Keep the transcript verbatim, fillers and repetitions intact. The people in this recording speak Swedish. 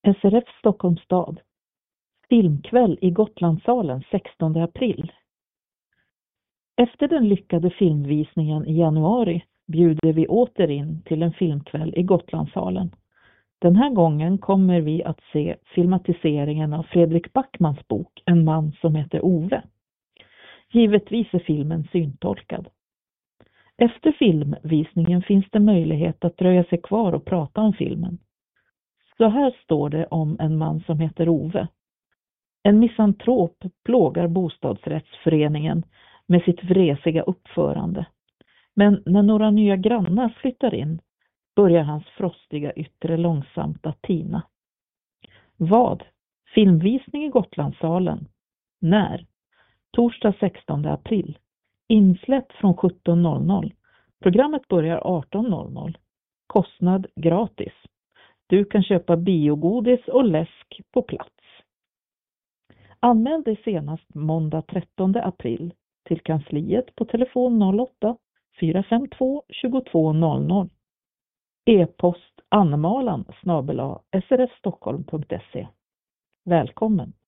S R F Stockholms stad. Filmkväll i Gotlandssalen sextonde april. Efter den lyckade filmvisningen i januari bjuder vi åter in till en filmkväll i Gotlandssalen. Den här gången kommer vi att se filmatiseringen av Fredrik Backmans bok En man som heter Ove. Givetvis är filmen syntolkad. Efter filmvisningen finns det möjlighet att dröja sig kvar och prata om filmen. Så här står det om En man som heter Ove. En misantrop plågar bostadsrättsföreningen med sitt vresiga uppförande. Men när några nya grannar flyttar in börjar hans frostiga yttre långsamt att tina. Vad? Filmvisning i Gotlandssalen. När? Torsdag sextonde april. Insläpp från sjutton noll noll. Programmet börjar arton noll noll. Kostnad gratis. Du kan köpa biogodis och läsk på plats. Anmäl dig senast måndag trettonde april till kansliet på telefon noll åtta fyra fem två två noll noll. E-post anmalan snabel-a srfstockholm punkt se. Välkommen!